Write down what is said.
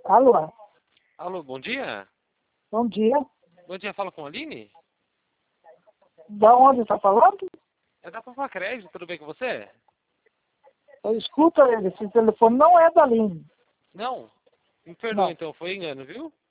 Alô? Alô, bom dia? Bom dia. Bom dia, fala com a Aline? Da onde está falando? É da Papa Crédito, tudo bem com você? Escuta, esse telefone não é da linha. Não? Me perdoa Não. então, foi engano, viu?